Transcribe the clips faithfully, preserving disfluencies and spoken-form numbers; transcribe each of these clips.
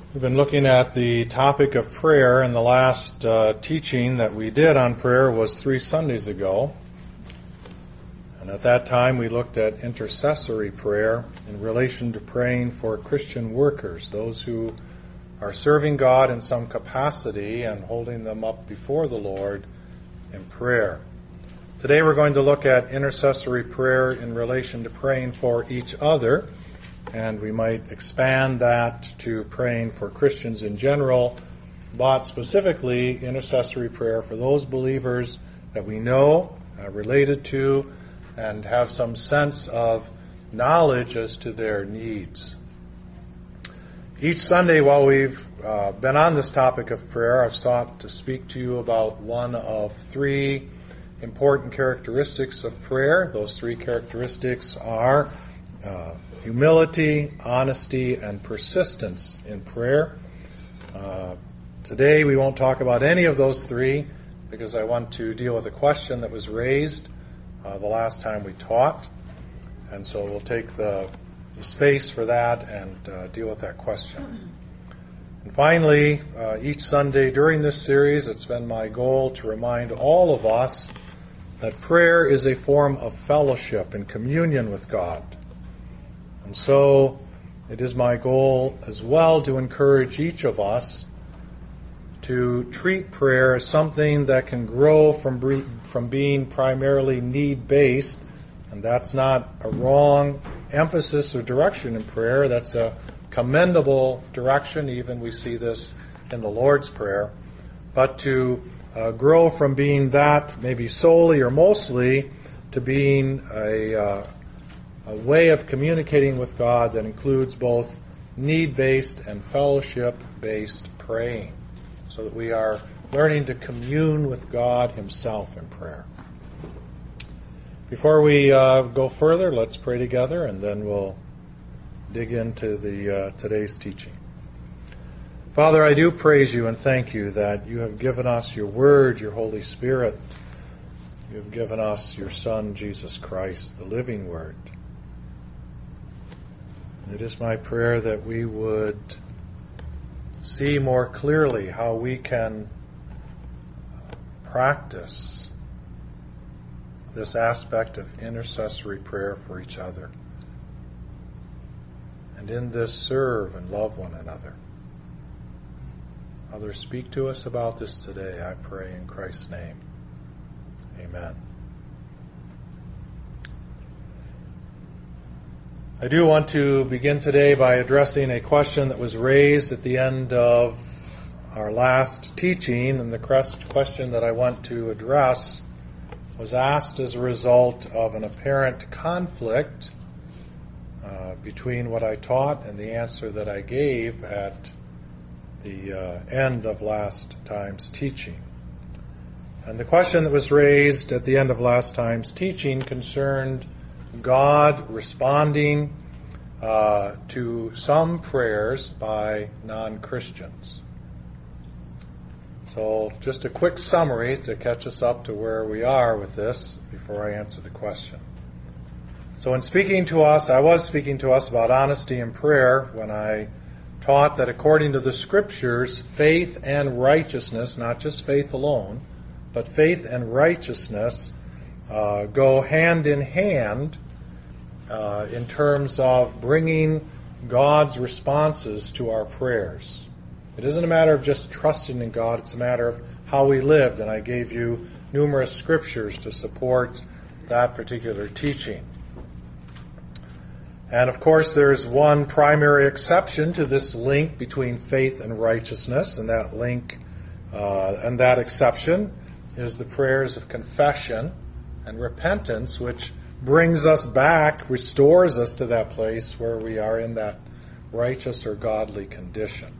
We've been looking at the topic of prayer, and the last uh, teaching that we did on prayer was three Sundays ago. And at that time we looked at intercessory prayer in relation to praying for Christian workers, those who are serving God in some capacity and holding them up before the Lord in prayer. Today we're going to look at intercessory prayer in relation to praying for each other. And we might expand that to praying for Christians in general, but specifically intercessory prayer for those believers that we know, uh, related to, and have some sense of knowledge as to their needs. Each Sunday while we've uh, been on this topic of prayer, I've sought to speak to you about one of three important characteristics of prayer. Those three characteristics are uh, humility, honesty, and persistence in prayer. Uh, today we won't talk about any of those three because I want to deal with a question that was raised uh, the last time we taught. And so we'll take the, the space for that and uh, deal with that question. And finally, uh, each Sunday during this series, it's been my goal to remind all of us that prayer is a form of fellowship and communion with God. And so it is my goal as well to encourage each of us to treat prayer as something that can grow from from being primarily need-based, and that's not a wrong emphasis or direction in prayer. That's a commendable direction. Even we see this in the Lord's Prayer. But to uh, grow from being that maybe solely or mostly to being a uh, a way of communicating with God that includes both need-based and fellowship-based praying, so that we are learning to commune with God Himself in prayer. Before we uh, go further, let's pray together, and then we'll dig into the uh, today's teaching. Father, I do praise You and thank You that You have given us Your Word, Your Holy Spirit. You have given us Your Son, Jesus Christ, the living Word. It is my prayer that we would see more clearly how we can practice this aspect of intercessory prayer for each other, and in this serve and love one another. Father, speak to us about this today, I pray in Christ's name. Amen. I do want to begin today by addressing a question that was raised at the end of our last teaching, and the question that I want to address was asked as a result of an apparent conflict uh, between what I taught and the answer that I gave at the uh, end of last time's teaching. And the question that was raised at the end of last time's teaching concerned God responding uh, to some prayers by non-Christians. So just a quick summary to catch us up to where we are with this before I answer the question. So in speaking to us, I was speaking to us about honesty in prayer when I taught that according to the Scriptures, faith and righteousness, not just faith alone, but faith and righteousness Uh, go hand in hand uh, in terms of bringing God's responses to our prayers. It isn't a matter of just trusting in God, it's a matter of how we lived, and I gave you numerous scriptures to support that particular teaching. And of course there's one primary exception to this link between faith and righteousness, and that link uh, and that exception is the prayers of confession and repentance, which brings us back, restores us to that place where we are in that righteous or godly condition.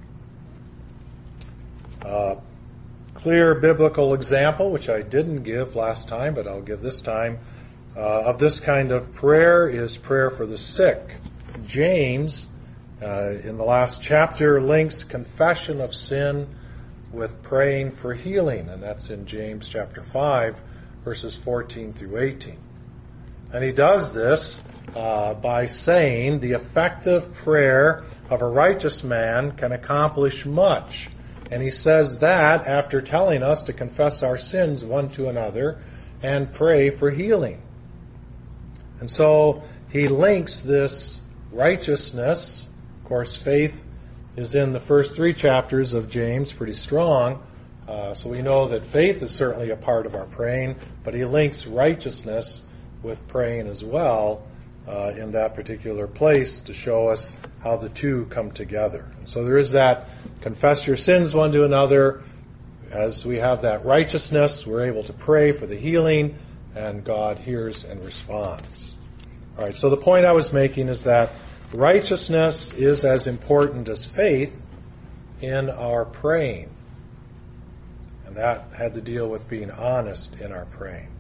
Uh, clear biblical example, which I didn't give last time, but I'll give this time, uh, of this kind of prayer is prayer for the sick. James, uh, in the last chapter, links confession of sin with praying for healing, and that's in James chapter five, verses fourteen through eighteen. And he does this uh, by saying the effective prayer of a righteous man can accomplish much. And he says that after telling us to confess our sins one to another and pray for healing. And so he links this righteousness, of course faith is in the first three chapters of James, pretty strong, uh, so we know that faith is certainly a part of our praying, but he links righteousness with praying as well uh, in that particular place to show us how the two come together. And so there is that confess your sins one to another. As we have that righteousness, we're able to pray for the healing, and God hears and responds. All right, so the point I was making is that righteousness is as important as faith in our praying. And that had to deal with being honest in our praying.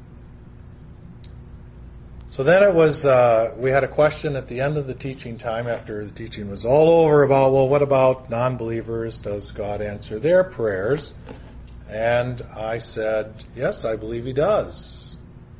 So then it was, uh, we had a question at the end of the teaching time after the teaching was all over about, well, what about non-believers? Does God answer their prayers? And I said, yes, I believe he does.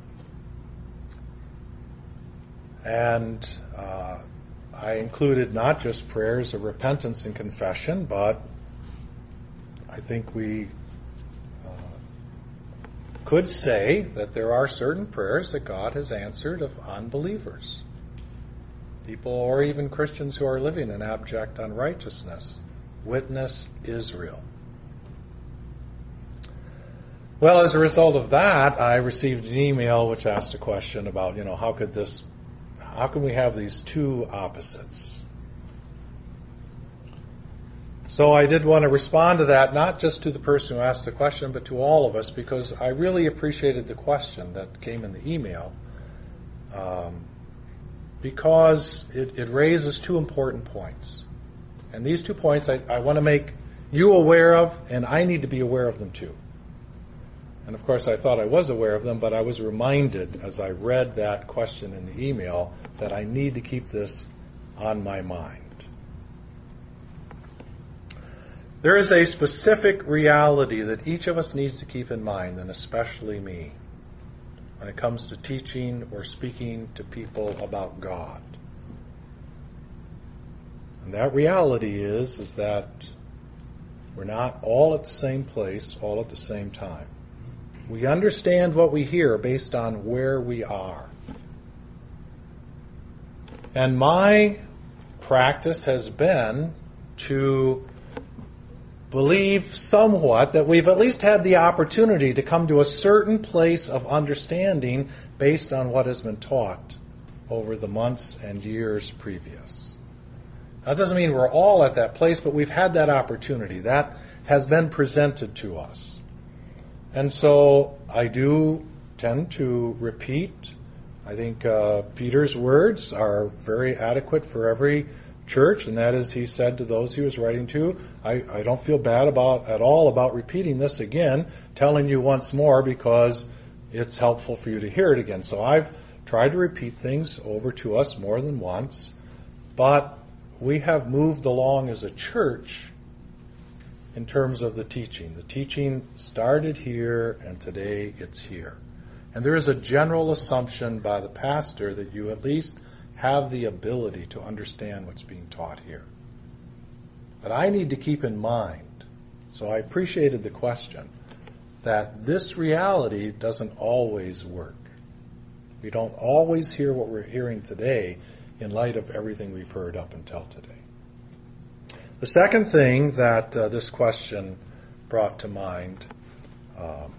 And uh, I included not just prayers of repentance and confession, but I think we uh, could say that there are certain prayers that God has answered of unbelievers. People, or even Christians who are living in abject unrighteousness. Witness Israel. Well, as a result of that, I received an email which asked a question about, you know, how could this How can we have these two opposites? So I did want to respond to that, not just to the person who asked the question, but to all of us, because I really appreciated the question that came in the email, um, because it, it raises two important points. And these two points I, I want to make you aware of, and I need to be aware of them too. And of course I thought I was aware of them, but I was reminded as I read that question in the email that I need to keep this on my mind. There is a specific reality that each of us needs to keep in mind, and especially me, when it comes to teaching or speaking to people about God. And that reality is, is that we're not all at the same place, all at the same time. We understand what we hear based on where we are. And my practice has been to believe somewhat that we've at least had the opportunity to come to a certain place of understanding based on what has been taught over the months and years previous. That doesn't mean we're all at that place, but we've had that opportunity. That has been presented to us. And so I do tend to repeat. I think uh, Peter's words are very adequate for every church, and that is, he said to those he was writing to, I, I don't feel bad about at all about repeating this again, telling you once more because it's helpful for you to hear it again. So I've tried to repeat things over to us more than once, but we have moved along as a church in terms of the teaching. The teaching started here, and today it's here. And there is a general assumption by the pastor that you at least have the ability to understand what's being taught here. But I need to keep in mind, so I appreciated the question, that this reality doesn't always work. We don't always hear what we're hearing today in light of everything we've heard up until today. The second thing that uh, this question brought to mind um,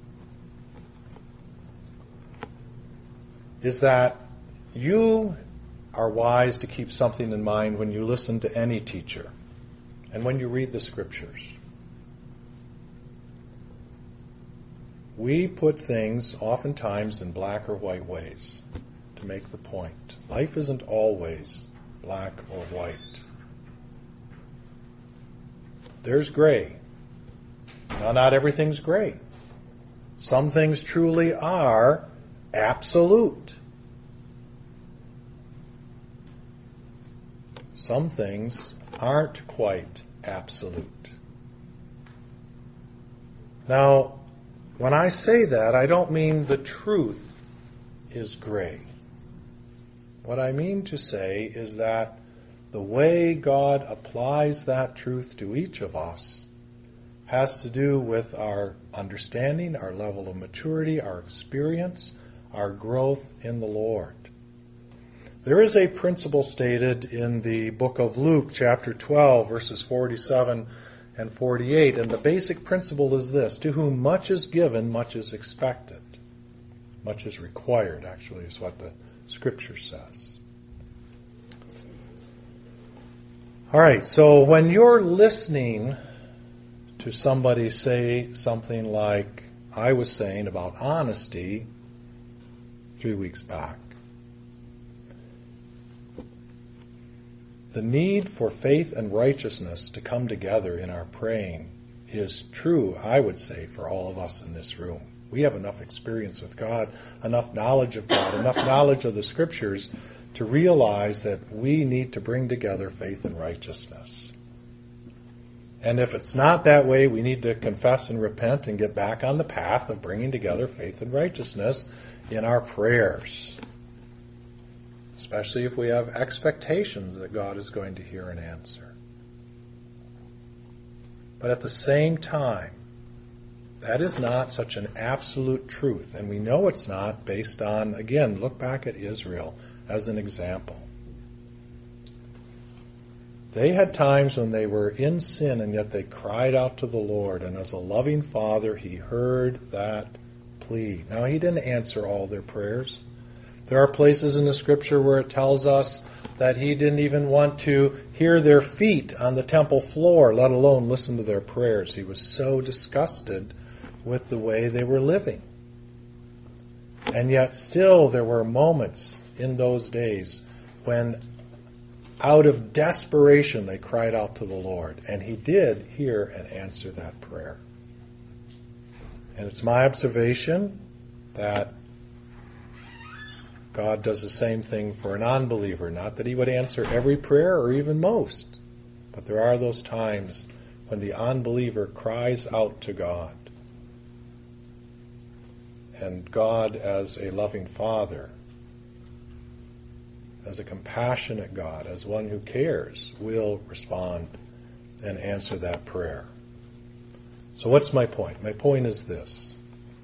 is that you are wise to keep something in mind when you listen to any teacher and when you read the scriptures. We put things oftentimes in black or white ways to make the point. Life isn't always black or white. There's gray. Now, not everything's gray. Some things truly are absolute. Some things aren't quite absolute. Now, when I say that, I don't mean the truth is gray. What I mean to say is that the way God applies that truth to each of us has to do with our understanding, our level of maturity, our experience, our growth in the Lord. There is a principle stated in the book of Luke, chapter twelve, verses forty-seven and forty-eight, and the basic principle is this: to whom much is given, much is expected. Much is required, actually, is what the Scripture says. All right, so when you're listening to somebody say something like I was saying about honesty three weeks back, the need for faith and righteousness to come together in our praying is true, I would say, for all of us in this room. We have enough experience with God, enough knowledge of God, enough knowledge of the Scriptures to realize that we need to bring together faith and righteousness. And if it's not that way, we need to confess and repent and get back on the path of bringing together faith and righteousness in our prayers. Especially if we have expectations that God is going to hear and answer. But at the same time, that is not such an absolute truth. And we know it's not based on, again, look back at Israel as an example. They had times when they were in sin and yet they cried out to the Lord. And as a loving Father, He heard that plea. Now, He didn't answer all their prayers. There are places in the Scripture where it tells us that He didn't even want to hear their feet on the temple floor, let alone listen to their prayers. He was so disgusted with the way they were living. And yet still there were moments in those days when out of desperation they cried out to the Lord. And He did hear and answer that prayer. And it's my observation that God does the same thing for a non-believer. Not that He would answer every prayer or even most, but there are those times when the unbeliever cries out to God. And God, as a loving Father, as a compassionate God, as one who cares, will respond and answer that prayer. So what's my point? My point is this.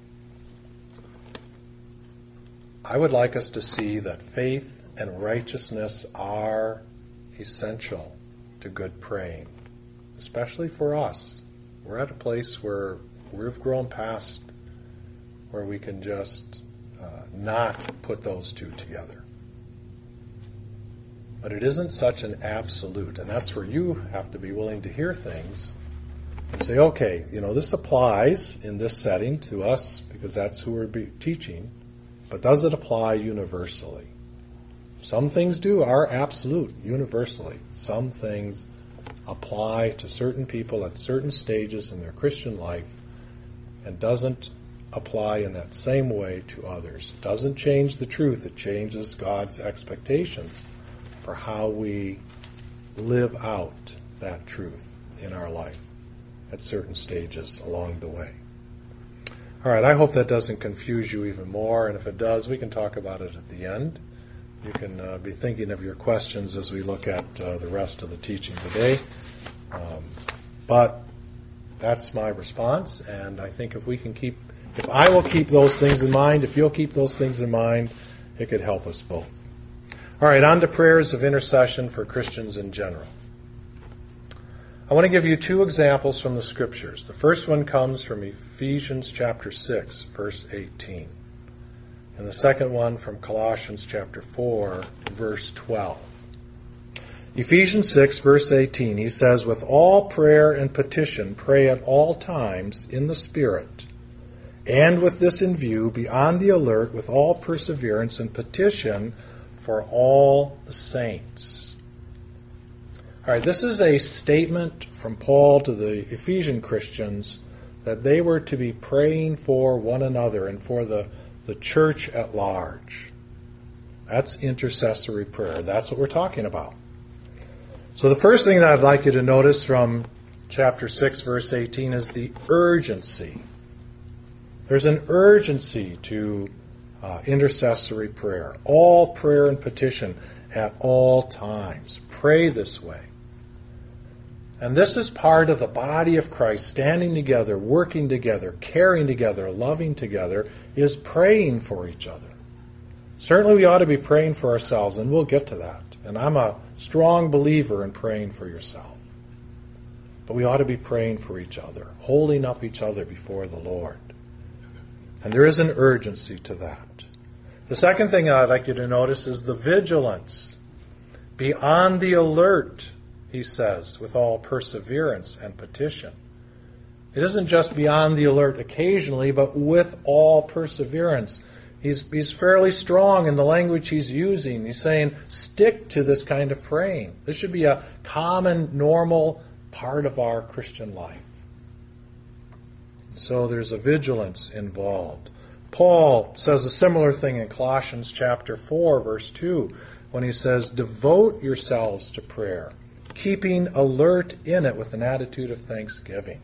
I would like us to see that faith and righteousness are essential to good praying, especially for us. We're at a place where we've grown past where we can just uh, not put those two together. But it isn't such an absolute, and that's where you have to be willing to hear things and say, okay, you know, this applies in this setting to us because that's who we're be teaching, but does it apply universally? Some things do are absolute, universally. Some things apply to certain people at certain stages in their Christian life and doesn't apply in that same way to others. It doesn't change the truth. It changes God's expectations for how we live out that truth in our life at certain stages along the way. All right, I hope that doesn't confuse you even more, and if it does, we can talk about it at the end. You can uh, be thinking of your questions as we look at uh, the rest of the teaching today. Um, but that's my response, and I think if we can keep, if I will keep those things in mind, if you'll keep those things in mind, it could help us both. All right, on to prayers of intercession for Christians in general. I want to give you two examples from the Scriptures. The first one comes from Ephesians chapter six, verse eighteen. And the second one from Colossians chapter four, verse twelve. Ephesians six, verse eighteen, he says, "With all prayer and petition, pray at all times in the Spirit. And with this in view, be on the alert with all perseverance and petition for all the saints." All right, this is a statement from Paul to the Ephesian Christians that they were to be praying for one another and for the, the church at large. That's intercessory prayer. That's what we're talking about. So the first thing that I'd like you to notice from chapter six, verse eighteen is the urgency. There's an urgency to uh, intercessory prayer. All prayer and petition at all times. Pray this way. And this is part of the body of Christ, standing together, working together, caring together, loving together, is praying for each other. Certainly we ought to be praying for ourselves, and we'll get to that. And I'm a strong believer in praying for yourself. But we ought to be praying for each other, holding up each other before the Lord. And there is an urgency to that. The second thing I'd like you to notice is the vigilance. Be on the alert, he says, with all perseverance and petition. It isn't just be on the alert occasionally, but with all perseverance. He's, he's fairly strong in the language he's using. He's saying, stick to this kind of praying. This should be a common, normal part of our Christian life. So there's a vigilance involved. Paul says a similar thing in Colossians chapter four, verse two, when he says, devote yourselves to prayer, keeping alert in it with an attitude of thanksgiving.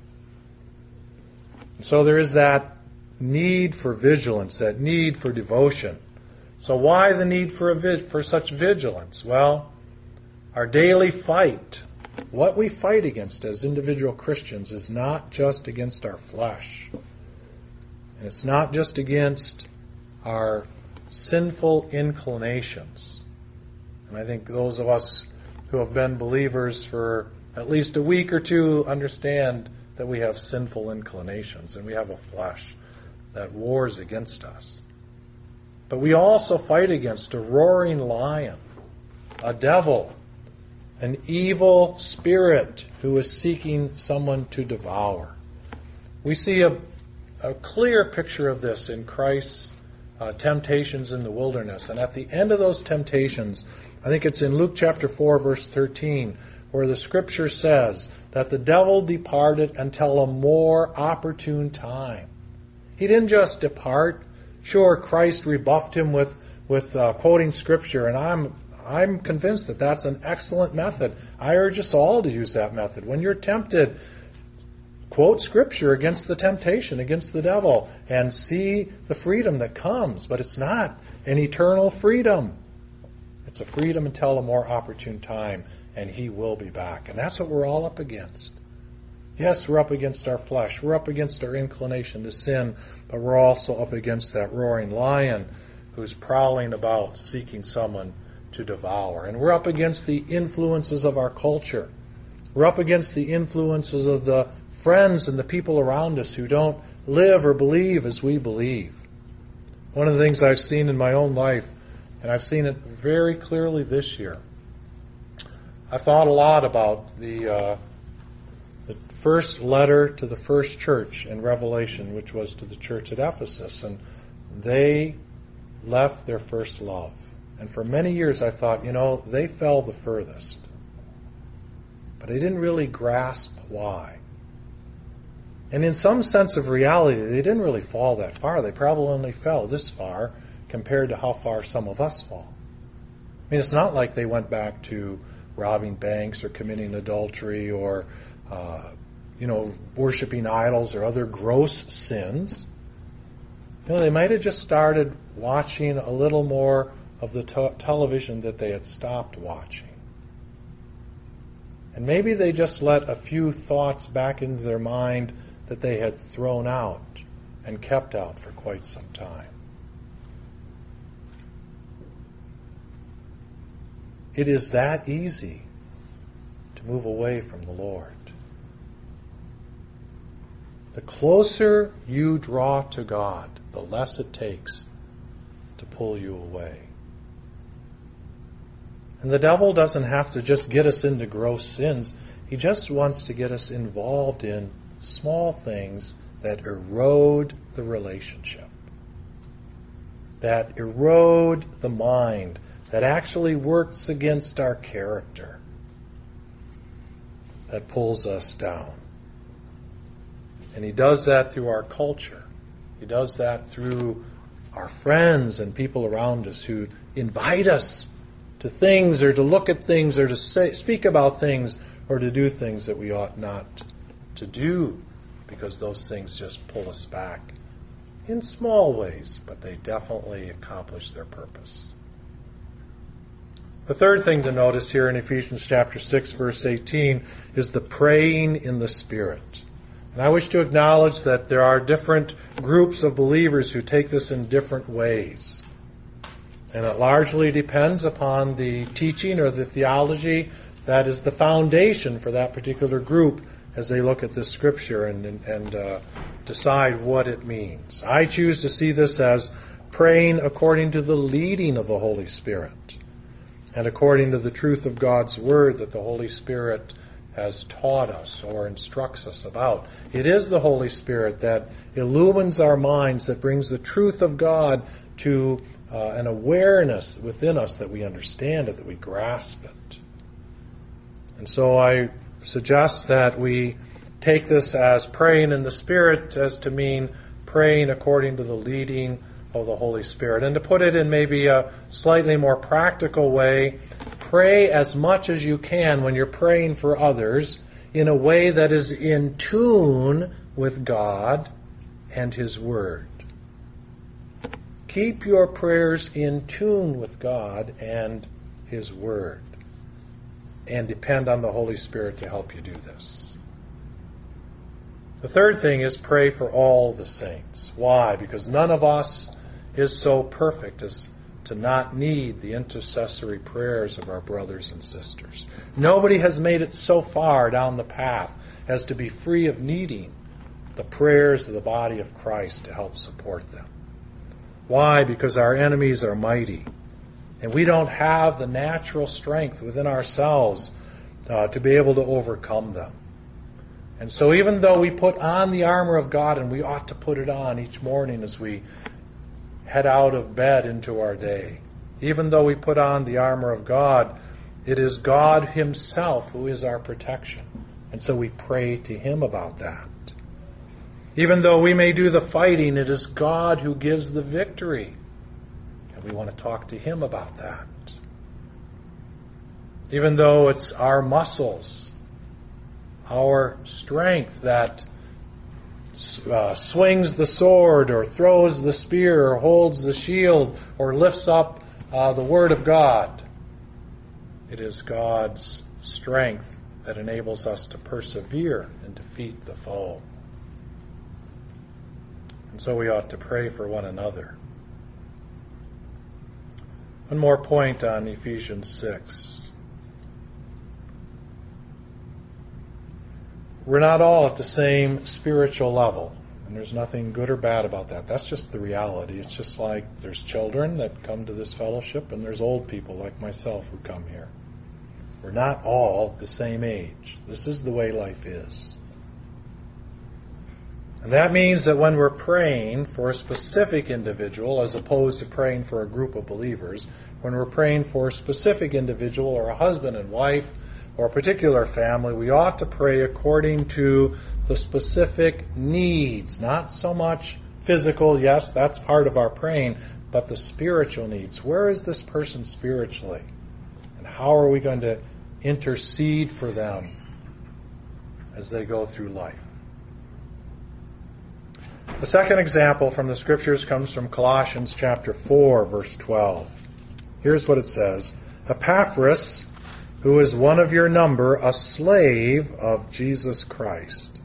So there is that need for vigilance, that need for devotion. So why the need for a vi- for such vigilance? Well, our daily fight, what we fight against as individual Christians, is not just against our flesh. And it's not just against our sinful inclinations. And I think those of us who have been believers for at least a week or two understand that we have sinful inclinations and we have a flesh that wars against us. But we also fight against a roaring lion, a devil, an evil spirit who is seeking someone to devour. We see a, a clear picture of this in Christ's uh, temptations in the wilderness. And at the end of those temptations, I think it's in Luke chapter four, verse thirteen, where the scripture says that the devil departed until a more opportune time. He didn't just depart. Sure, Christ rebuffed him with, with uh, quoting scripture, and I'm I'm convinced that that's an excellent method. I urge us all to use that method. When you're tempted, quote scripture against the temptation, against the devil, and see the freedom that comes. But it's not an eternal freedom. It's a freedom until a more opportune time, and he will be back. And that's what we're all up against. Yes, we're up against our flesh. We're up against our inclination to sin, but we're also up against that roaring lion who's prowling about seeking someone to devour. And we're up against the influences of our culture. We're up against the influences of the friends and the people around us who don't live or believe as we believe. One of the things I've seen in my own life, and I've seen it very clearly this year, I thought a lot about the uh, the first letter to the first church in Revelation, which was to the church at Ephesus, and they left their first love. And for many years I thought, you know, they fell the furthest. But I didn't really grasp why. And in some sense of reality, they didn't really fall that far. They probably only fell this far compared to how far some of us fall. I mean, it's not like they went back to robbing banks or committing adultery or, uh, you know, worshiping idols or other gross sins. You know, they might have just started watching a little more of the te- television that they had stopped watching. And maybe they just let a few thoughts back into their mind that they had thrown out and kept out for quite some time. It is that easy to move away from the Lord. The closer you draw to God, the less it takes to pull you away. And the devil doesn't have to just get us into gross sins. He just wants to get us involved in small things that erode the relationship, that erode the mind, that actually works against our character, that pulls us down. And he does that through our culture. He does that through our friends and people around us who invite us to things or to look at things or to say, speak about things or to do things that we ought not to do because those things just pull us back in small ways, but they definitely accomplish their purpose. The third thing to notice here in Ephesians chapter six, verse eighteen, is the praying in the Spirit. And I wish to acknowledge that there are different groups of believers who take this in different ways. And it largely depends upon the teaching or the theology that is the foundation for that particular group as they look at this scripture and, and, and uh, decide what it means. I choose to see this as praying according to the leading of the Holy Spirit and according to the truth of God's Word that the Holy Spirit has taught us or instructs us about. It is the Holy Spirit that illumines our minds, that brings the truth of God to uh, an awareness within us that we understand it, that we grasp it. And so I suggest that we take this as praying in the Spirit as to mean praying according to the leading of the Holy Spirit. And to put it in maybe a slightly more practical way, pray as much as you can when you're praying for others in a way that is in tune with God and His Word. Keep your prayers in tune with God and His Word, and depend on the Holy Spirit to help you do this. The third thing is pray for all the saints. Why? Because none of us is so perfect as to not need the intercessory prayers of our brothers and sisters. Nobody has made it so far down the path as to be free of needing the prayers of the body of Christ to help support them. Why? Because our enemies are mighty, and we don't have the natural strength within ourselves uh, to be able to overcome them. And so even though we put on the armor of God, and we ought to put it on each morning as we head out of bed into our day, even though we put on the armor of God, it is God Himself who is our protection. And so we pray to Him about that. Even though we may do the fighting, it is God who gives the victory. And we want to talk to Him about that. Even though it's our muscles, our strength that uh, swings the sword or throws the spear or holds the shield or lifts up uh, the Word of God, it is God's strength that enables us to persevere and defeat the foe. And so we ought to pray for one another. One more point on Ephesians six. We're not all at the same spiritual level, and there's nothing good or bad about that. That's just the reality. It's just like there's children that come to this fellowship, and there's old people like myself who come here. We're not all the same age. This is the way life is. And that means that when we're praying for a specific individual, as opposed to praying for a group of believers, when we're praying for a specific individual or a husband and wife or a particular family, we ought to pray according to the specific needs, not so much physical, yes, that's part of our praying, but the spiritual needs. Where is this person spiritually? And how are we going to intercede for them as they go through life? The second example from the Scriptures comes from Colossians chapter four, verse twelve. Here's what it says. Epaphras, who is one of your number, a slave of Jesus Christ.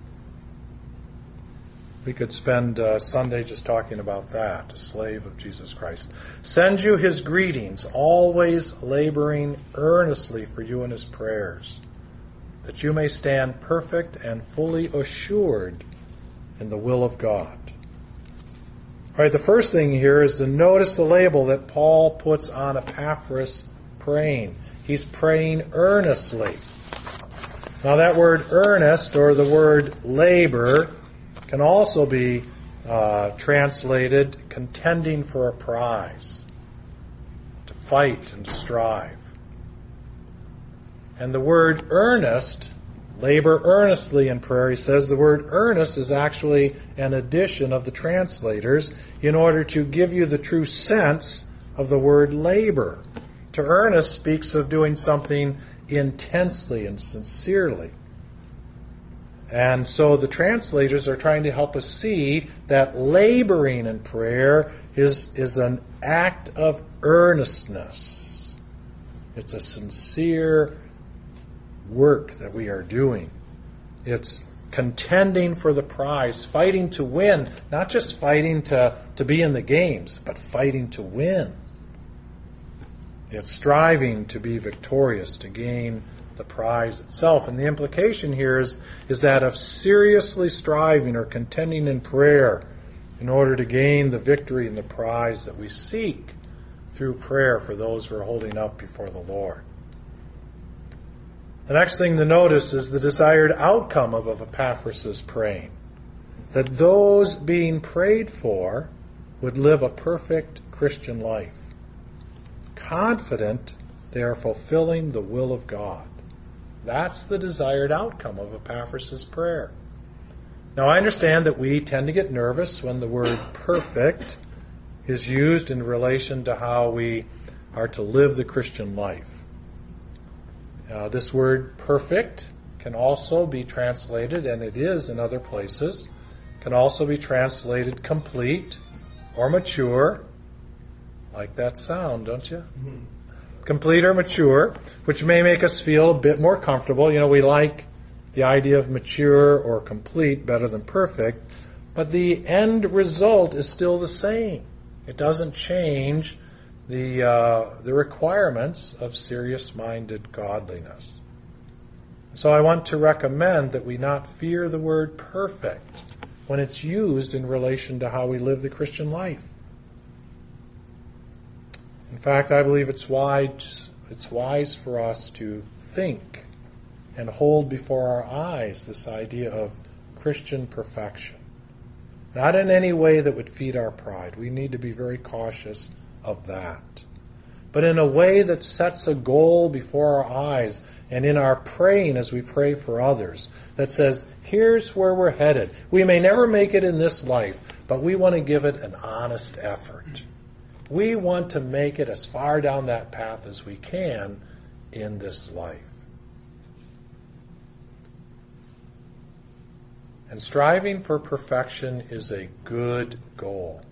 We could spend uh, Sunday just talking about that, a slave of Jesus Christ. Sends you his greetings, always laboring earnestly for you in his prayers, that you may stand perfect and fully assured in the will of God. All right, the first thing here is to notice the label that Paul puts on Epaphras praying. He's praying earnestly. Now that word earnest, or the word labor, can also be uh, translated contending for a prize, to fight and to strive. And the word earnest, labor earnestly in prayer, he says the word earnest is actually an addition of the translators in order to give you the true sense of the word labor. To earnest speaks of doing something intensely and sincerely. And so the translators are trying to help us see that laboring in prayer is, is an act of earnestness. It's a sincere work that we are doing. It's contending for the prize, fighting to win, not just fighting to, to be in the games, but fighting to win. It's striving to be victorious, to gain the prize itself. And the implication here is, is that of seriously striving or contending in prayer in order to gain the victory and the prize that we seek through prayer for those who are holding up before the Lord. The next thing to notice is the desired outcome of, of Epaphras' praying. That those being prayed for would live a perfect Christian life. Confident they are fulfilling the will of God. That's the desired outcome of Epaphras' prayer. Now I understand that we tend to get nervous when the word perfect is used in relation to how we are to live the Christian life. Uh, this word perfect can also be translated, and it is in other places, can also be translated complete or mature. Like that sound, don't you? Mm-hmm. Complete or mature, which may make us feel a bit more comfortable. You know, we like the idea of mature or complete better than perfect, but the end result is still the same. It doesn't change the uh, the requirements of serious-minded godliness. So I want to recommend that we not fear the word perfect when it's used in relation to how we live the Christian life. In fact, I believe it's wise, it's wise for us to think and hold before our eyes this idea of Christian perfection. Not in any way that would feed our pride. We need to be very cautious of that. But in a way that sets a goal before our eyes, and in our praying as we pray for others, that says, here's where we're headed. We may never make it in this life, but we want to give it an honest effort. We want to make it as far down that path as we can in this life. And striving for perfection is a good goal.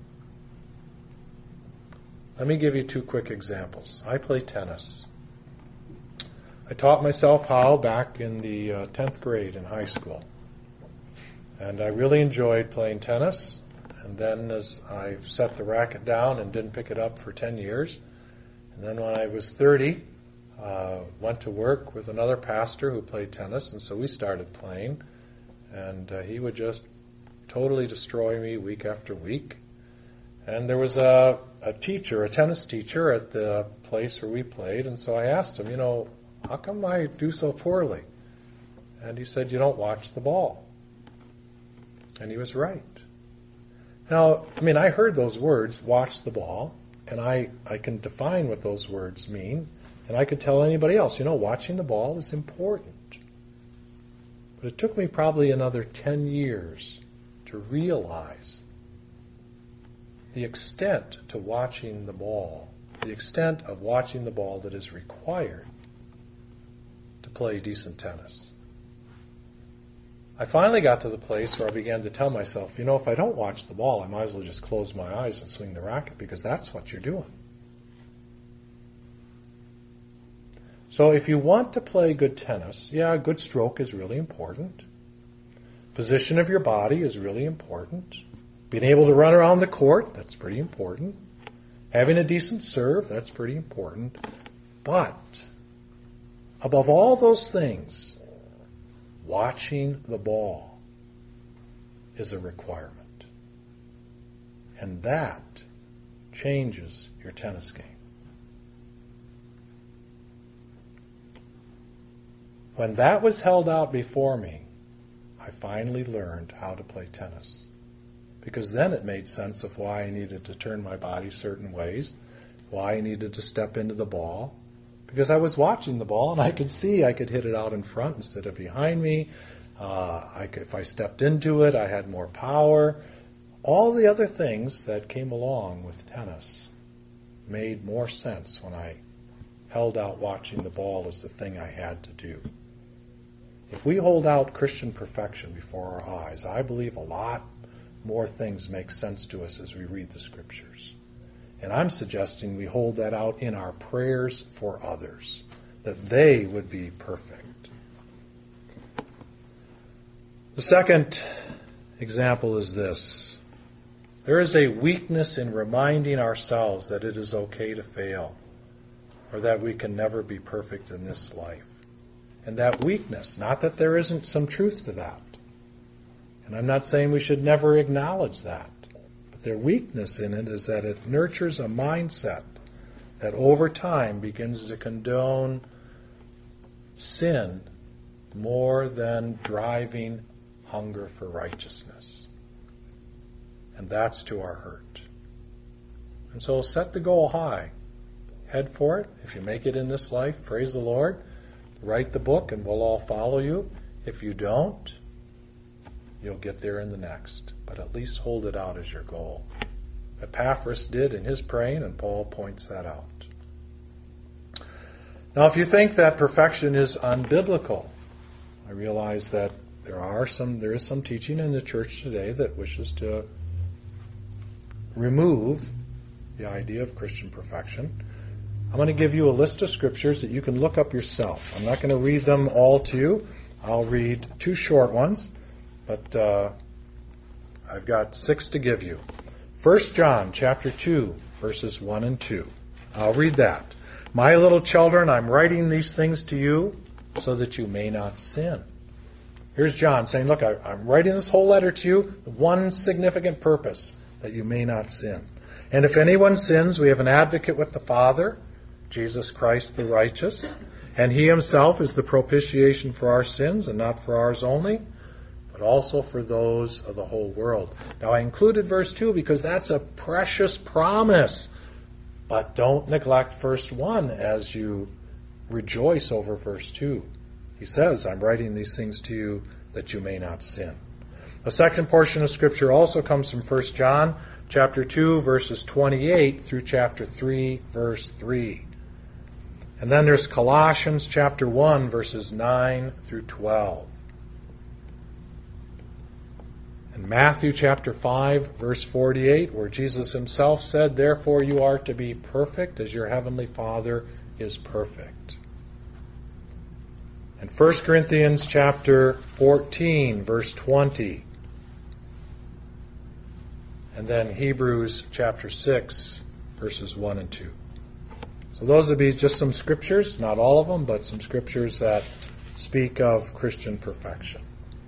Let me give you two quick examples. I play tennis. I taught myself how back in the uh, tenth grade in high school. And I really enjoyed playing tennis. And then as I set the racket down and didn't pick it up for ten years. And then when I was thirty, uh, went to work with another pastor who played tennis. And so we started playing. And uh, he would just totally destroy me week after week. And there was a, a teacher, a tennis teacher at the place where we played. And so I asked him, you know, how come I do so poorly? And he said, you don't watch the ball. And he was right. Now, I mean, I heard those words, watch the ball, and I, I can define what those words mean, and I could tell anybody else, you know, watching the ball is important. But it took me probably another ten years to realize the extent to watching the ball, the extent of watching the ball that is required to play decent tennis. I finally got to the place where I began to tell myself, you know, if I don't watch the ball, I might as well just close my eyes and swing the racket, because that's what you're doing. So if you want to play good tennis, yeah, a good stroke is really important. Position of your body is really important. Being able to run around the court, that's pretty important. Having a decent serve, that's pretty important. But above all those things, watching the ball is a requirement. And that changes your tennis game. When that was held out before me, I finally learned how to play tennis. Because then it made sense of why I needed to turn my body certain ways, why I needed to step into the ball. Because I was watching the ball and I could see I could hit it out in front instead of behind me. Uh, I could, if I stepped into it, I had more power. All the other things that came along with tennis made more sense when I held out watching the ball as the thing I had to do. If we hold out Christian perfection before our eyes, I believe a lot more things make sense to us as we read the Scriptures. And I'm suggesting we hold that out in our prayers for others, that they would be perfect. The second example is this. There is a weakness in reminding ourselves that it is okay to fail, or that we can never be perfect in this life. And that weakness, not that there isn't some truth to that. And I'm not saying we should never acknowledge that. But their weakness in it is that it nurtures a mindset that over time begins to condone sin more than driving hunger for righteousness. And that's to our hurt. And so set the goal high. Head for it. If you make it in this life, praise the Lord. Write the book and we'll all follow you. If you don't, you'll get there in the next. But at least hold it out as your goal. Epaphras did in his praying, and Paul points that out. Now, if you think that perfection is unbiblical, I realize that there are some, there is some teaching in the church today that wishes to remove the idea of Christian perfection. I'm going to give you a list of scriptures that you can look up yourself. I'm not going to read them all to you. I'll read two short ones, but uh, I've got six to give you. First John chapter two, verses one and two. I'll read that. My little children, I'm writing these things to you so that you may not sin. Here's John saying, look, I, I'm writing this whole letter to you with one significant purpose, that you may not sin. And if anyone sins, we have an advocate with the Father, Jesus Christ the righteous, and he himself is the propitiation for our sins, and not for ours only, but also for those of the whole world. Now I included verse two because that's a precious promise, but don't neglect verse one as you rejoice over verse two. He says, I'm writing these things to you that you may not sin. A second portion of Scripture also comes from First John chapter two, verses twenty-eight through chapter three, verse three. And then there's Colossians chapter one, verses nine through twelve. And Matthew chapter five, verse forty-eight, where Jesus himself said, therefore you are to be perfect as your heavenly Father is perfect. And First Corinthians chapter fourteen, verse twenty. And then Hebrews chapter six, verses one and two. So those would be just some scriptures, not all of them, but some scriptures that speak of Christian perfection.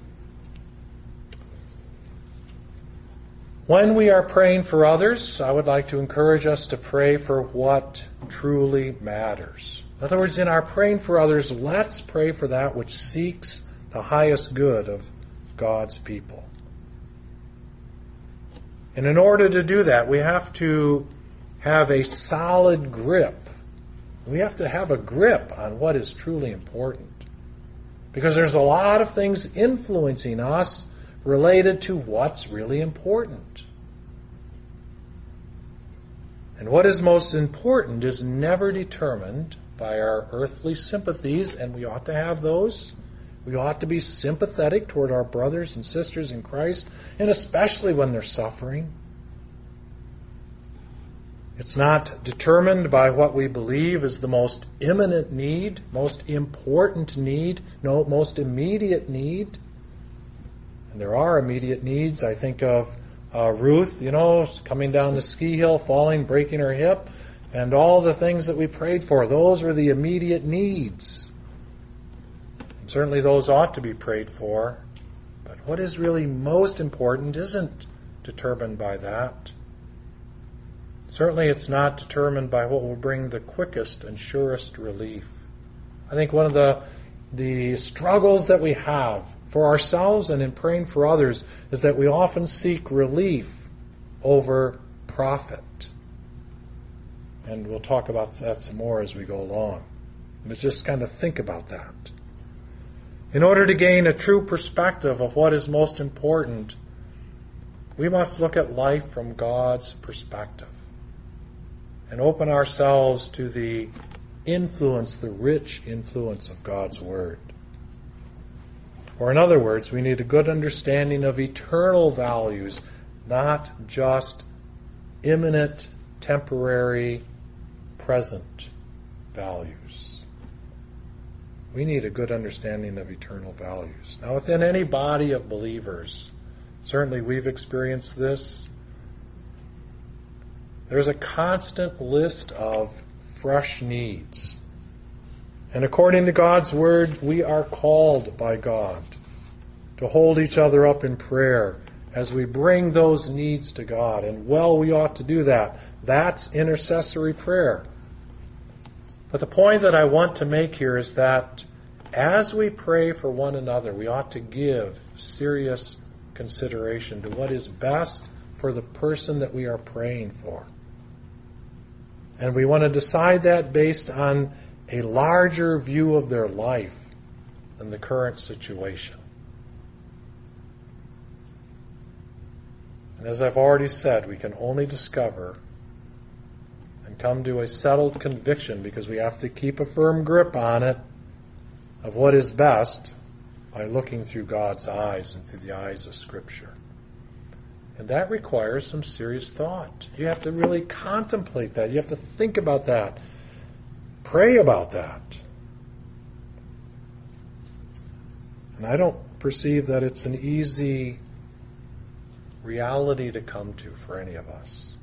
When we are praying for others, I would like to encourage us to pray for what truly matters. In other words, in our praying for others, let's pray for that which seeks the highest good of God's people. And in order to do that, we have to have a solid grip. We have to have a grip on what is truly important. Because there's a lot of things influencing us related to what's really important. And what is most important is never determined by our earthly sympathies, and we ought to have those. We ought to be sympathetic toward our brothers and sisters in Christ, and especially when they're suffering. It's not determined by what we believe is the most imminent need, most important need, no, most immediate need. And there are immediate needs. I think of uh, Ruth, you know, coming down the ski hill, falling, breaking her hip, and all the things that we prayed for. Those were the immediate needs. And certainly those ought to be prayed for. But what is really most important isn't determined by that. Certainly it's not determined by what will bring the quickest and surest relief. I think one of the the struggles that we have for ourselves and in praying for others is that we often seek relief over profit. And we'll talk about that some more as we go along. But just kind of think about that. In order to gain a true perspective of what is most important, we must look at life from God's perspective and open ourselves to the influence, the rich influence of God's Word. Or in other words, we need a good understanding of eternal values, not just imminent, temporary, present values. We need a good understanding of eternal values. Now, within any body of believers, certainly we've experienced this, there's a constant list of fresh needs. And according to God's Word, we are called by God to hold each other up in prayer as we bring those needs to God. And well, we ought to do that. That's intercessory prayer. But the point that I want to make here is that as we pray for one another, we ought to give serious consideration to what is best for the person that we are praying for. And we want to decide that based on a larger view of their life than the current situation. And as I've already said, we can only discover and come to a settled conviction, because we have to keep a firm grip on it, of what is best by looking through God's eyes and through the eyes of Scripture. And that requires some serious thought. You have to really contemplate that. You have to think about that. Pray about that. And I don't perceive that it's an easy reality to come to for any of us.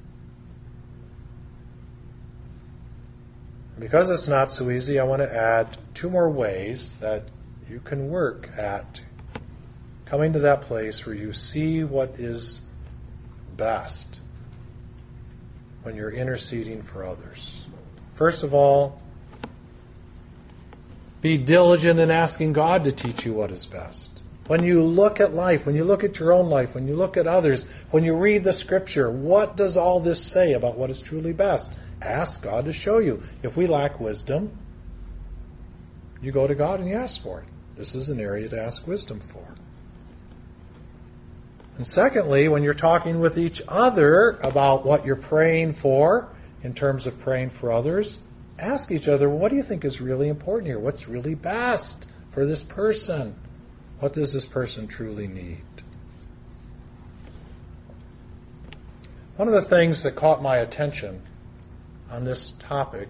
And because it's not so easy, I want to add two more ways that you can work at coming to that place where you see what is best when you're interceding for others. First of all, be diligent in asking God to teach you what is best. When you look at life, when you look at your own life, when you look at others, when you read the Scripture, what does all this say about what is truly best? Ask God to show you. If we lack wisdom, you go to God and you ask for it. This is an area to ask wisdom for. And secondly, when you're talking with each other about what you're praying for, in terms of praying for others, ask each other, what do you think is really important here? What's really best for this person? What does this person truly need? One of the things that caught my attention on this topic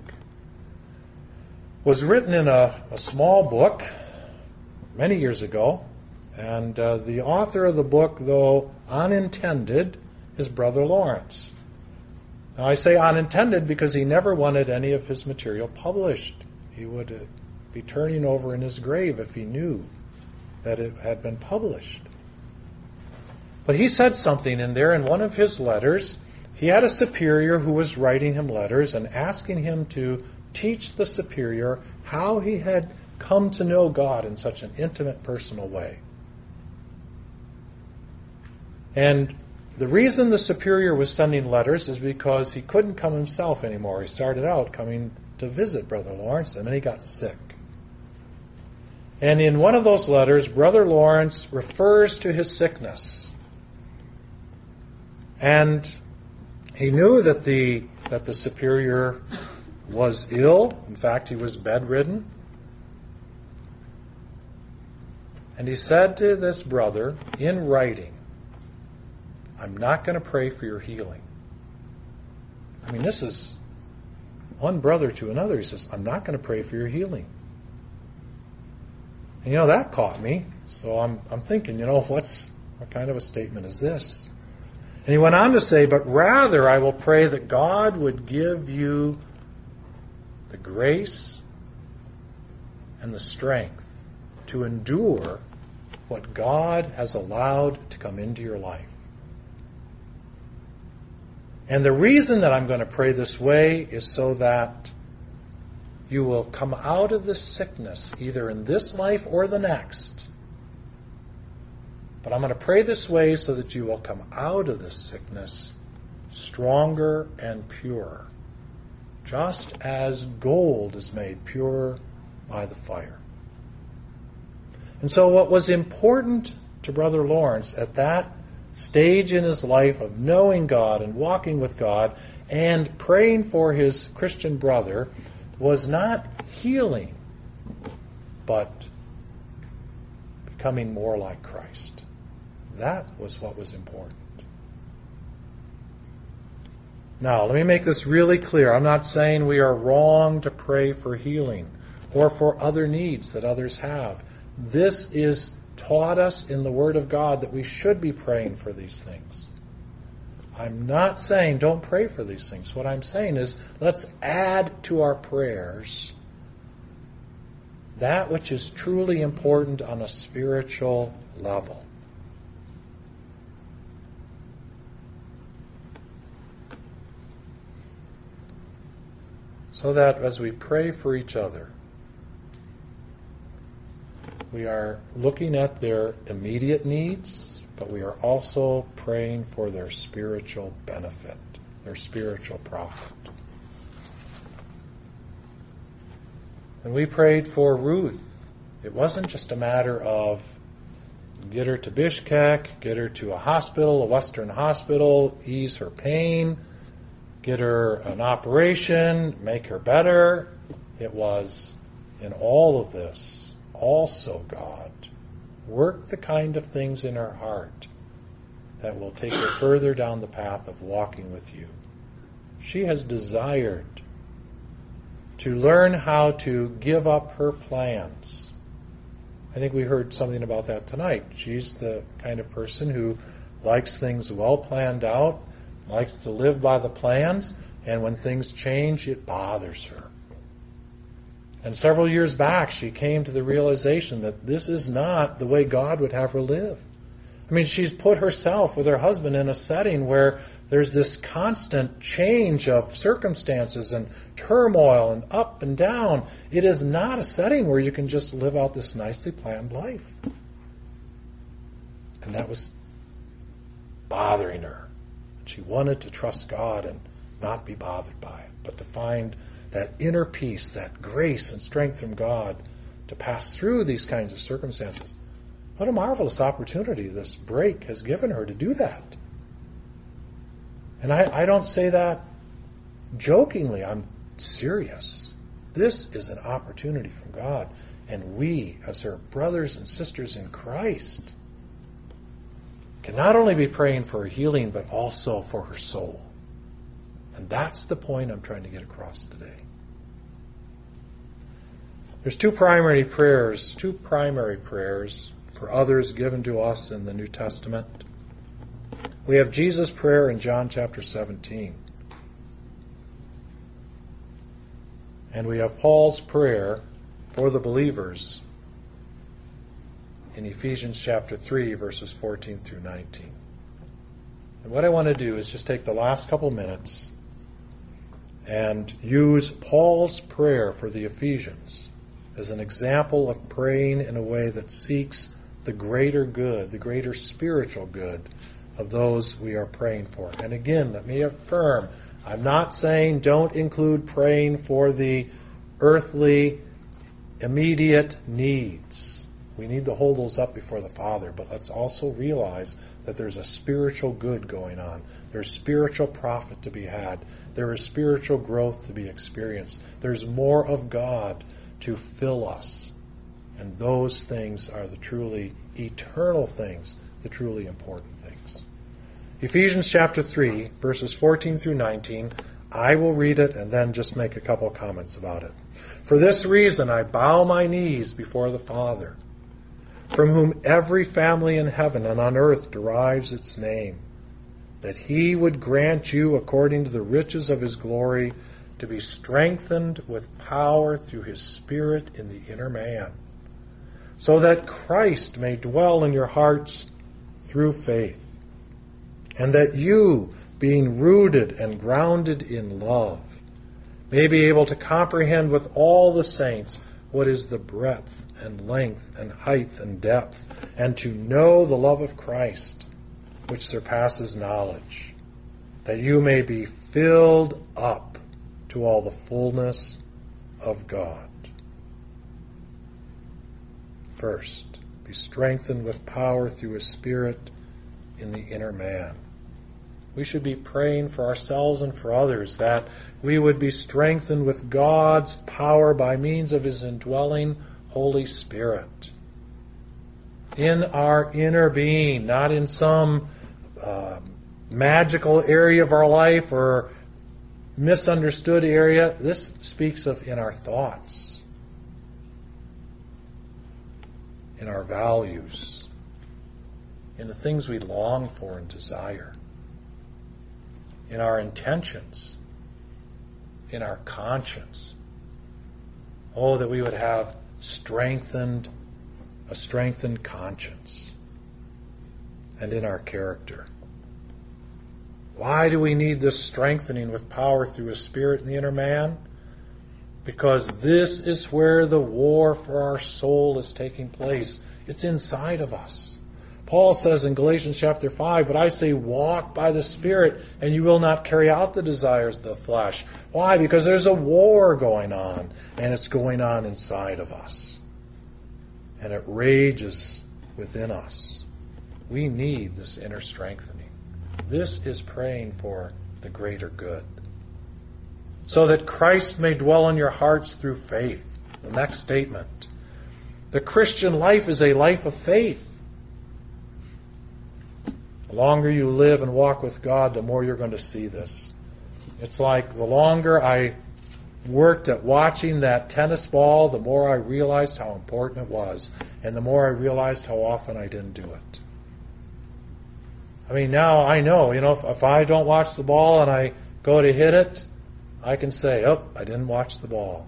was written in a, a small book many years ago. And uh, the author of the book, though unintended, is Brother Lawrence. Now, I say unintended because he never wanted any of his material published. He would uh, be turning over in his grave if he knew that it had been published. But he said something in there in one of his letters. He had a superior who was writing him letters and asking him to teach the superior how he had come to know God in such an intimate, personal way. And the reason the superior was sending letters is because he couldn't come himself anymore. He started out coming to visit Brother Lawrence, and then he got sick. And in one of those letters, Brother Lawrence refers to his sickness. And he knew that the that the superior was ill. In fact, he was bedridden. And he said to this brother in writing, I'm not going to pray for your healing. I mean, this is one brother to another. He says, I'm not going to pray for your healing. And you know, that caught me. So I'm I'm thinking, you know, what's what kind of a statement is this? And he went on to say, but rather I will pray that God would give you the grace and the strength to endure what God has allowed to come into your life. And the reason that I'm going to pray this way is so that you will come out of this sickness, either in this life or the next. But I'm going to pray this way so that you will come out of this sickness stronger and purer, just as gold is made pure by the fire. And so what was important to Brother Lawrence at that stage in his life of knowing God and walking with God and praying for his Christian brother was not healing, but becoming more like Christ. That was what was important. Now, let me make this really clear. I'm not saying we are wrong to pray for healing or for other needs that others have. This is taught us in the Word of God that we should be praying for these things. I'm not saying don't pray for these things. What I'm saying is let's add to our prayers that which is truly important on a spiritual level. So that as we pray for each other, we are looking at their immediate needs, but we are also praying for their spiritual benefit, their spiritual profit. When we prayed for Ruth, it wasn't just a matter of get her to Bishkek, get her to a hospital, a Western hospital, ease her pain, get her an operation, make her better. It was, in all of this, also, God, work the kind of things in her heart that will take her further down the path of walking with you. She has desired to learn how to give up her plans. I think we heard something about that tonight. She's the kind of person who likes things well planned out, likes to live by the plans, and when things change, it bothers her. And several years back, she came to the realization that this is not the way God would have her live. I mean, she's put herself with her husband in a setting where there's this constant change of circumstances and turmoil and up and down. It is not a setting where you can just live out this nicely planned life. And that was bothering her. She wanted to trust God and not be bothered by it, but to find that inner peace, that grace and strength from God to pass through these kinds of circumstances. What a marvelous opportunity this break has given her to do that. And I, I don't say that jokingly. I'm serious. This is an opportunity from God. And we, as her brothers and sisters in Christ, can not only be praying for her healing, but also for her soul. And that's the point I'm trying to get across today. There's two primary prayers, two primary prayers for others given to us in the New Testament. We have Jesus' prayer in John chapter seventeen. And we have Paul's prayer for the believers in Ephesians chapter three, verses fourteen through nineteen. And what I want to do is just take the last couple minutes and use Paul's prayer for the Ephesians as an example of praying in a way that seeks the greater good, the greater spiritual good of those we are praying for. And again, let me affirm, I'm not saying don't include praying for the earthly, immediate needs. We need to hold those up before the Father, but let's also realize that there's a spiritual good going on. There's spiritual profit to be had. There is spiritual growth to be experienced. There's more of God to fill us. And those things are the truly eternal things, the truly important things. Ephesians chapter three, verses fourteen through nineteen, I will read it and then just make a couple comments about it. For this reason I bow my knees before the Father, from whom every family in heaven and on earth derives its name, that he would grant you, according to the riches of his glory, to be strengthened with power through his Spirit in the inner man, so that Christ may dwell in your hearts through faith, and that you, being rooted and grounded in love, may be able to comprehend with all the saints what is the breadth and length and height and depth, and to know the love of Christ, which surpasses knowledge, that you may be filled up to all the fullness of God. First, be strengthened with power through his Spirit in the inner man. We should be praying for ourselves and for others that we would be strengthened with God's power by means of his indwelling Holy Spirit in our inner being, not in some uh, magical area of our life or misunderstood area. This speaks of in our thoughts, in our values, in the things we long for and desire, in our intentions, in our conscience. Oh, that we would have strengthened, a strengthened conscience, and in our character. Why do we need this strengthening with power through His Spirit in the inner man? Because this is where the war for our soul is taking place. It's inside of us. Paul says in Galatians chapter five, but I say walk by the Spirit, and you will not carry out the desires of the flesh. Why? Because there's a war going on, and it's going on inside of us. And it rages within us. We need this inner strengthening. This is praying for the greater good. So that Christ may dwell in your hearts through faith. The next statement. The Christian life is a life of faith. The longer you live and walk with God, the more you're going to see this. It's like the longer I worked at watching that tennis ball, the more I realized how important it was. And the more I realized how often I didn't do it. I mean, now I know, you know, if, if I don't watch the ball and I go to hit it, I can say, oh, I didn't watch the ball.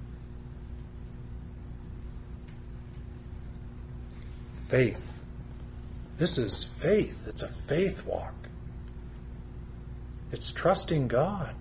Faith. This is faith. It's a faith walk. It's trusting God.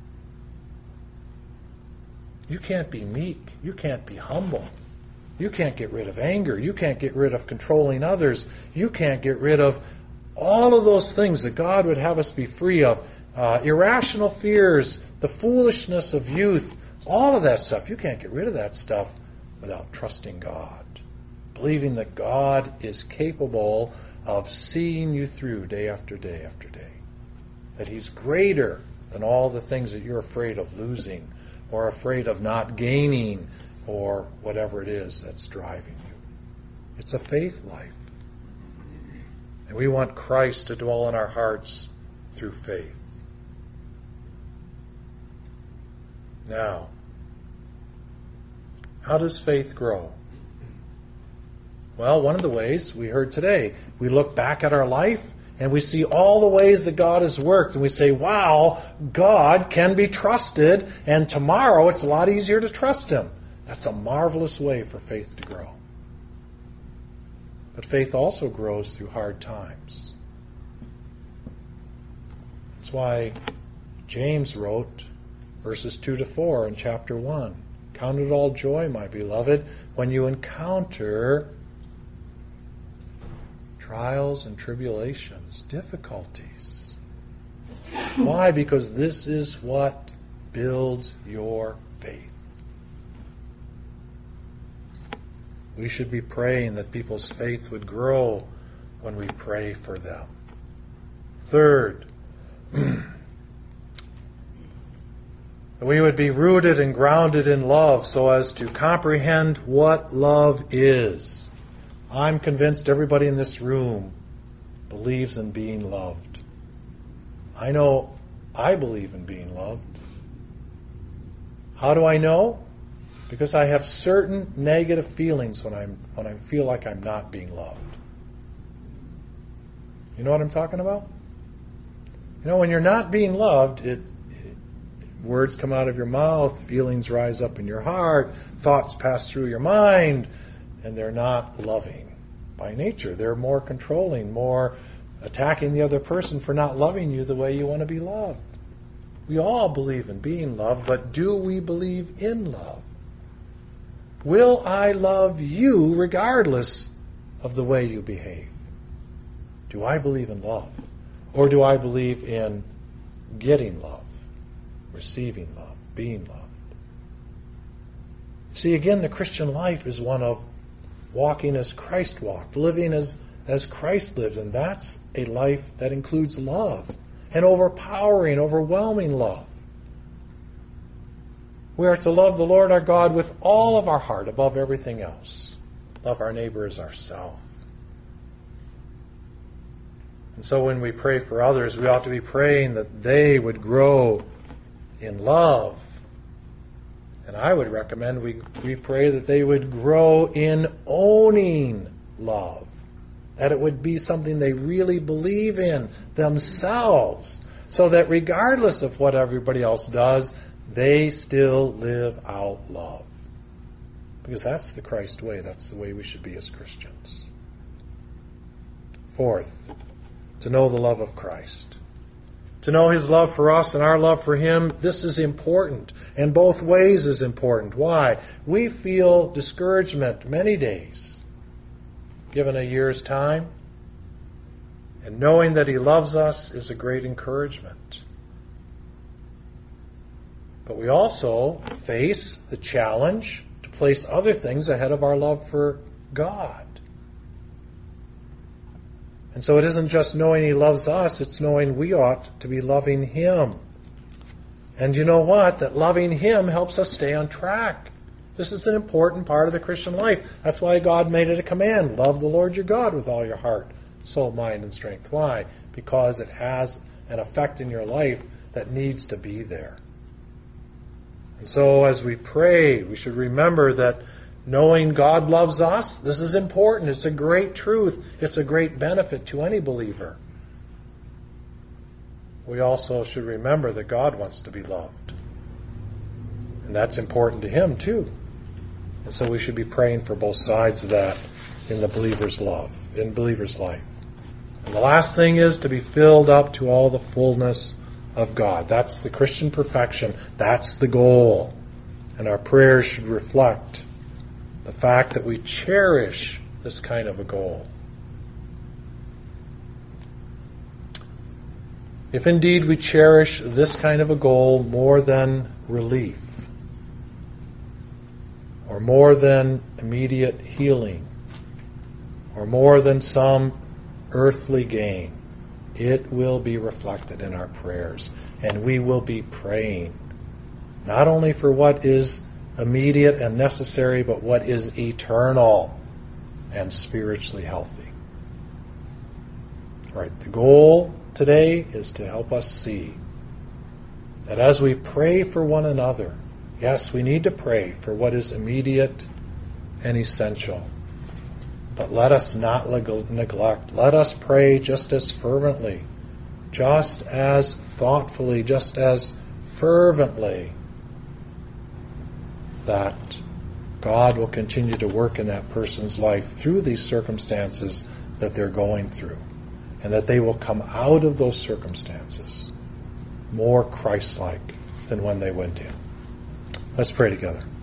You can't be meek. You can't be humble. You can't get rid of anger. You can't get rid of controlling others. You can't get rid of all of those things that God would have us be free of. Uh, irrational fears, the foolishness of youth, all of that stuff. You can't get rid of that stuff without trusting God. Believing that God is capable of seeing you through day after day after day. That He's greater than all the things that you're afraid of losing or afraid of not gaining or whatever it is that's driving you. It's a faith life. And we want Christ to dwell in our hearts through faith. Now, how does faith grow? Well, one of the ways we heard today, we look back at our life and we see all the ways that God has worked and we say, wow, God can be trusted, and tomorrow it's a lot easier to trust Him. That's a marvelous way for faith to grow. But faith also grows through hard times. That's why James wrote verses two to four in chapter one. Count it all joy, my beloved, when you encounter trials and tribulations, difficulties. Why? Because this is what builds your faith. We should be praying that people's faith would grow when we pray for them. Third, that we would be rooted and grounded in love so as to comprehend what love is. I'm convinced everybody in this room believes in being loved. I know I believe in being loved. How do I know? Because I have certain negative feelings when I'm when I feel like I'm not being loved. You know what I'm talking about? You know, when you're not being loved, it, it words come out of your mouth, feelings rise up in your heart, thoughts pass through your mind, and they're not loving by nature. They're more controlling, more attacking the other person for not loving you the way you want to be loved. We all believe in being loved, but do we believe in love? Will I love you regardless of the way you behave? Do I believe in love? Or do I believe in getting love, receiving love, being loved? See, again, the Christian life is one of walking as Christ walked, living as, as Christ lived, and that's a life that includes love, and overpowering, overwhelming love. We are to love the Lord our God with all of our heart above everything else. Love our neighbor as ourselves. And so when we pray for others, we ought to be praying that they would grow in love. And I would recommend we, we pray that they would grow in owning love. That it would be something they really believe in themselves. So that regardless of what everybody else does, they still live out love. Because that's the Christ way. That's the way we should be as Christians. Fourth, to know the love of Christ. To know His love for us and our love for Him, this is important. And both ways is important. Why? We feel discouragement many days, given a year's time. And knowing that He loves us is a great encouragement. But we also face the challenge to place other things ahead of our love for God. And so it isn't just knowing He loves us, it's knowing we ought to be loving Him. And you know what? That loving Him helps us stay on track. This is an important part of the Christian life. That's why God made it a command. Love the Lord your God with all your heart, soul, mind, and strength. Why? Because it has an effect in your life that needs to be there. And so as we pray, we should remember that knowing God loves us, this is important. It's a great truth. It's a great benefit to any believer. We also should remember that God wants to be loved. And that's important to Him too. And so we should be praying for both sides of that in the believer's love, in believer's life. And the last thing is to be filled up to all the fullness of God. That's the Christian perfection. That's the goal. And our prayers should reflect the fact that we cherish this kind of a goal. If indeed we cherish this kind of a goal more than relief, or more than immediate healing, or more than some earthly gain, it will be reflected in our prayers. And we will be praying not only for what is immediate and necessary, but what is eternal and spiritually healthy. Right. The goal today is to help us see that as we pray for one another, yes, we need to pray for what is immediate and essential. But let us not neglect. Let us pray just as fervently, just as thoughtfully, just as fervently, that God will continue to work in that person's life through these circumstances that they're going through, and that they will come out of those circumstances more Christ-like than when they went in. Let's pray together.